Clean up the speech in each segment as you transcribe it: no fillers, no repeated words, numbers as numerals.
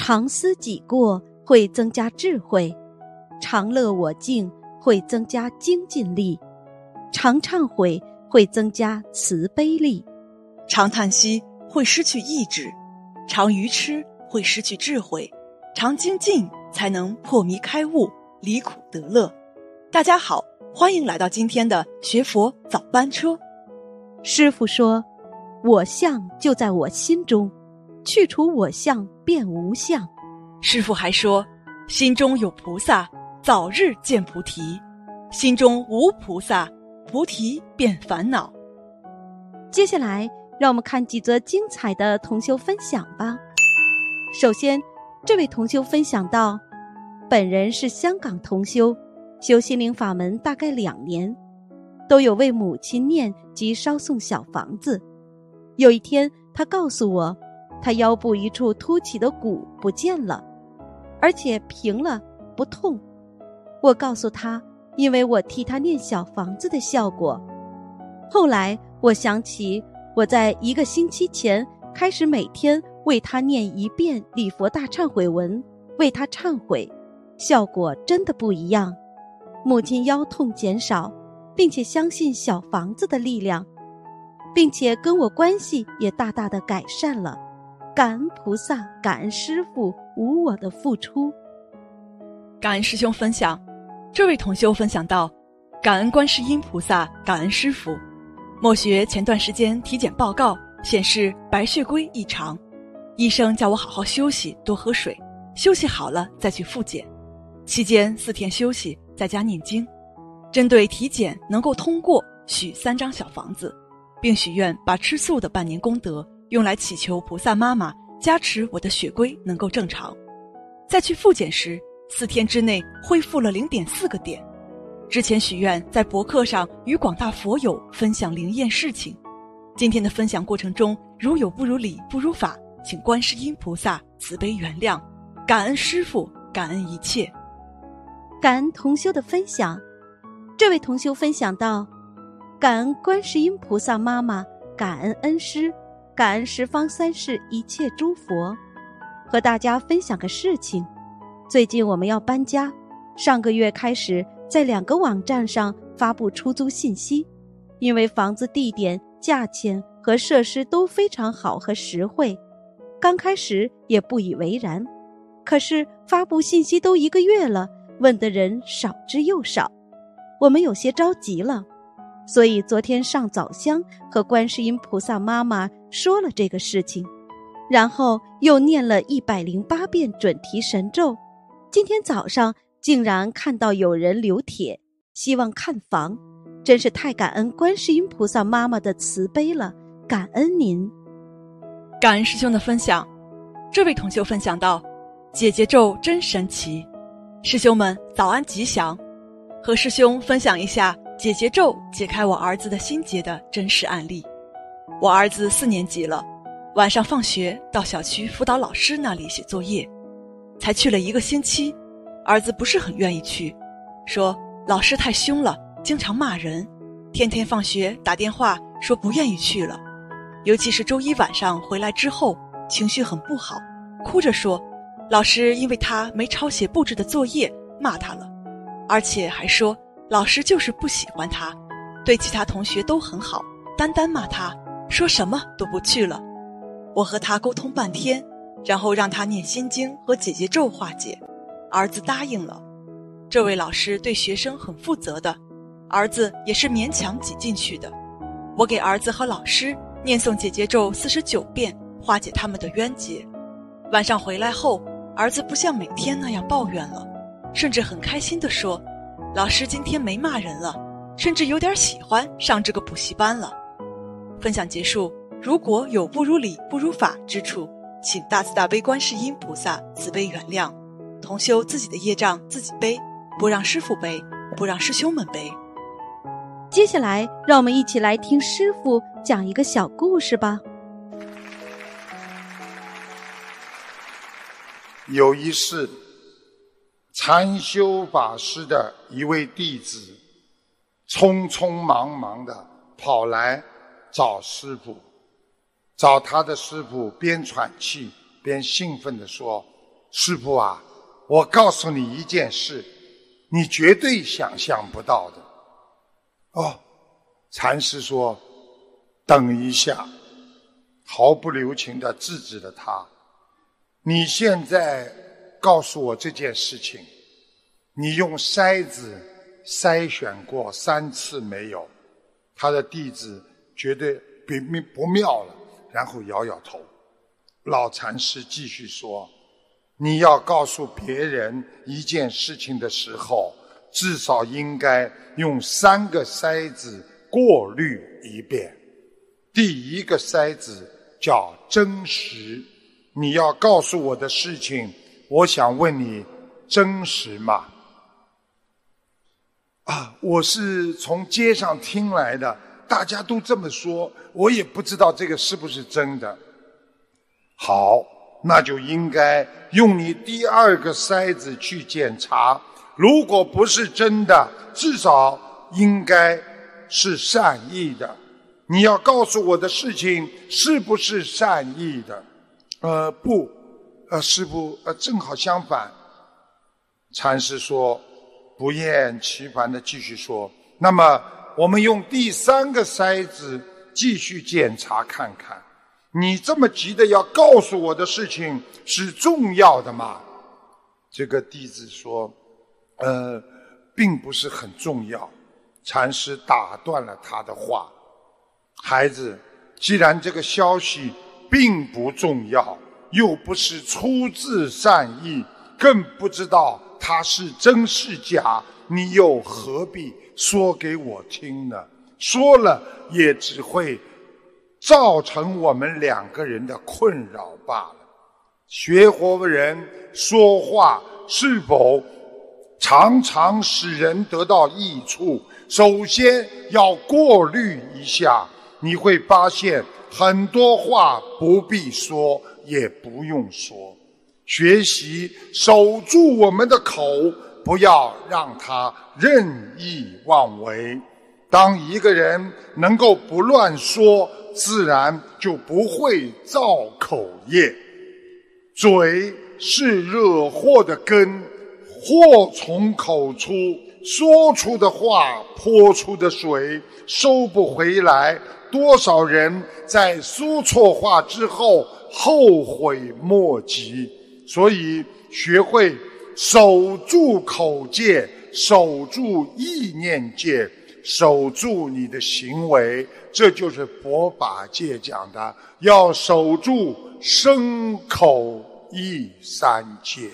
常思己过会增加智慧，常乐我净会增加精进力，常忏悔会增加慈悲力， 常叹息会失去意志，常愚痴会失去智慧，常精进才能破迷开悟，离苦得乐。大家好，欢迎来到今天的学佛早班车。 师父说，我相就在我心中，去除我相便无相。 师父还说，心中有菩萨，早日见菩提；心中无菩萨，菩提变烦恼。 接下来让我们看几则精彩的同修分享吧。首先，这位同修分享到，本人是香港同修，修心灵法门大概2年，都有为母亲念及烧送小房子。有一天他告诉我，他腰部一处凸起的骨不见了，而且平了不痛。我告诉他，因为我替他念小房子的效果。后来我想起我在1个星期前开始每天为他念1遍礼佛大忏悔文，为他忏悔，效果真的不一样。母亲腰痛减少，并且相信小房子的力量，并且跟我关系也大大的改善了。感恩菩萨，感恩师父无我的付出。 感恩师兄分享，这位同修分享到，感恩观世音菩萨，感恩师父。莫学前段时间体检报告显示白血龟异常，医生叫我好好休息，多喝水，休息好了再去复检。期间4天休息，在家念经。针对体检能够通过，许3张小房子，并许愿把吃素的半年功德用来祈求菩萨妈妈加持我的血龟能够正常。再去复检时，4天之内恢复了0.4个点。之前许愿在博客上与广大佛友分享灵验事情，今天的分享过程中如有不如理不如法，请观世音菩萨慈悲原谅，感恩师父，感恩一切。 感恩同修的分享。这位同修分享到，感恩观世音菩萨妈妈，感恩恩师，感恩十方三世一切诸佛。和大家分享个事情，最近我们要搬家，上个月开始在2个网站上发布出租信息，因为房子地点、价钱和设施都非常好和实惠，刚开始也不以为然。可是发布信息都1个月了，问的人少之又少，我们有些着急了，所以昨天上早香和观世音菩萨妈妈说了这个事情，然后又念了108遍准提神咒。今天早上竟然看到有人留帖希望看房，真是太感恩观世音菩萨妈妈的慈悲了，感恩您。 感恩师兄的分享。这位同修分享到，姐姐咒真神奇，师兄们早安吉祥。和师兄分享一下姐姐咒解开我儿子的心结的真实案例。我儿子4年级了，晚上放学到小区辅导老师那里写作业，才去了1个星期，儿子不是很愿意去，说老师太凶了，经常骂人，天天放学打电话说不愿意去了。尤其是周1晚上回来之后，情绪很不好，哭着说老师因为他没抄写布置的作业骂他了，而且还说老师就是不喜欢他，对其他同学都很好，单单骂他，说什么都不去了。我和他沟通半天，然后让他念心经和姐姐咒化解，儿子答应了。这位老师对学生很负责的，儿子也是勉强挤进去的。我给儿子和老师念诵姐姐咒49遍，化解他们的冤结。晚上回来后，儿子不像每天那样抱怨了，甚至很开心地说，老师今天没骂人了，甚至有点喜欢上这个补习班了。分享结束，如果有不如理不如法之处，请大慈大悲观世音菩萨慈悲原谅，同修自己的业障自己背，不让师父背，不让师兄们背。 接下来让我们一起来听师父讲一个小故事吧。 有一次，禅修法师的一位弟子匆匆忙忙地跑来找师父，找他的师父边喘气边兴奋地说， 师父啊，我告诉你一件事，你绝对想象不到的。哦，禅师说，等一下，毫不留情地制止了他。你现在告诉我这件事情，你用筛子筛选过3次没有？他的弟子觉得不妙了，然后摇摇头。老禅师继续说，你要告诉别人一件事情的时候，至少应该用3个筛子过滤一遍。第一个筛子叫真实，你要告诉我的事情，我想问你，真实吗？我是从街上听来的，大家都这么说，我也不知道这个是不是真的。好，那就应该用你第2个筛子去检查，如果不是真的，至少应该是善意的。你要告诉我的事情是不是善意的？不，师父，正好相反。禅师说，不厌其烦地继续说，那么我们用第3个筛子继续检查看看，你这么急的要告诉我的事情是重要的吗？这个弟子说，并不是很重要。禅师打断了他的话，孩子，既然这个消息并不重要，又不是出自善意，更不知道它是真是假，你又何必说给我听呢？说了也只会造成我们2个人的困扰罢了。学佛人说话是否常常使人得到益处，首先要过滤一下，你会发现很多话不必说，也不用说。学习守住我们的口，不要让它任意妄为。当一个人能够不乱说，自然就不会造口业。嘴是惹祸的根，祸从口出，说出的话泼出的水收不回来，多少人在说错话之后后悔莫及。所以学会守住口戒，守住意念戒，守住你的行为，这就是佛法界讲的，要守住身口意3戒。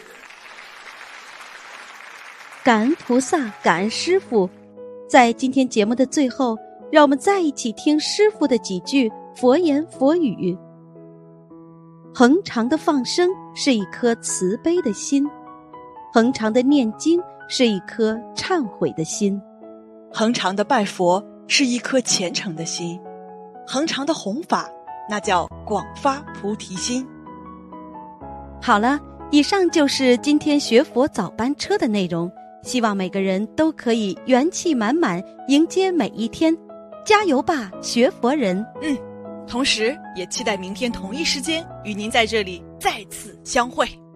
感恩菩萨，感恩师父。在今天节目的最后，让我们再一起听师父的几句佛言佛语。恒常的放生是一颗慈悲的心，恒常的念经是一颗忏悔的心， 恒常的拜佛是一颗虔诚的心，恒常的弘法那叫广发菩提心。 好了，以上就是今天学佛早班车的内容，希望每个人都可以元气满满迎接每一天，加油吧，学佛人！ 同时也期待明天同一时间与您在这里再次相会。